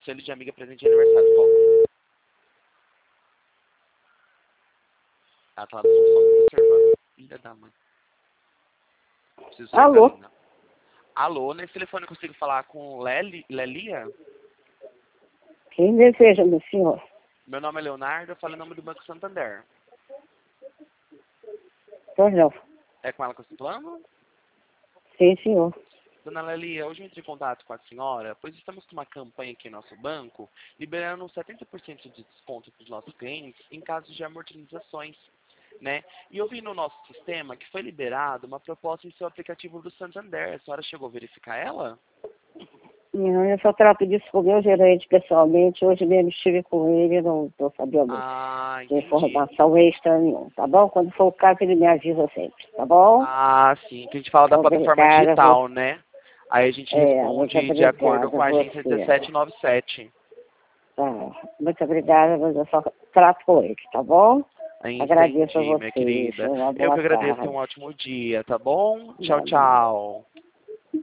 Conselho de amiga presente de aniversário. Qual? Ela tá lá no fundo observando. Filha da mãe. Preciso sair Alô? pra Lina. Alô, nesse telefone eu consigo falar com Lelia? Quem deseja, meu senhor? Meu nome é Leonardo, eu falo em nome do Banco Santander. Pois não. É com ela que eu estou falando? Sim, senhor. Dona Lelia, hoje eu entrei em contato com a senhora, pois estamos com uma campanha aqui no nosso banco, liberando 70% de desconto para os nossos clientes em casos de amortizações, né? E eu vi no nosso sistema que foi liberado uma proposta em seu aplicativo do Santander. A senhora chegou a verificar ela? Não, eu só trato disso com o meu gerente pessoalmente. Hoje mesmo estive com ele, não estou sabendo Ah, de entendi. informação extra nenhuma, tá bom? Quando for o caso, ele me avisa sempre, tá bom? Ah, sim, que a gente fala da plataforma Obrigada, digital, né? Aí a gente muito responde de acordo obrigada com a agência você. 1797. Muito obrigada, mas eu só trato com ele, tá bom? Agradeço a Entendi, minha vocês. querida. Uma Eu boa que agradeço, tarde. um ótimo dia, tá bom? Tchau, Bom dia. tchau.